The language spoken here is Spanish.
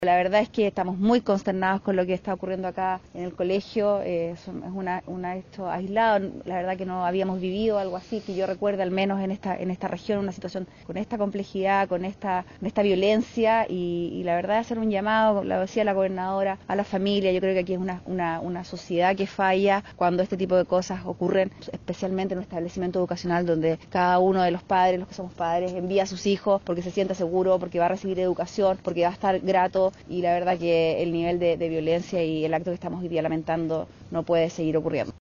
La verdad es que estamos muy consternados con lo que está ocurriendo acá en el colegio, es un hecho aislado, la verdad que no habíamos vivido algo así, que yo recuerde al menos en esta región, una situación con esta complejidad, con esta violencia y la verdad hacer un llamado, lo decía la gobernadora, a la familia. Yo creo que aquí es una sociedad que falla cuando este tipo de cosas ocurren, especialmente en un establecimiento educacional donde cada uno de los padres, los que somos padres, envía a sus hijos porque se sienta seguro, porque va a recibir educación, porque va a estar grato. Y la verdad que el nivel de violencia y el acto que estamos hoy día lamentando no puede seguir ocurriendo.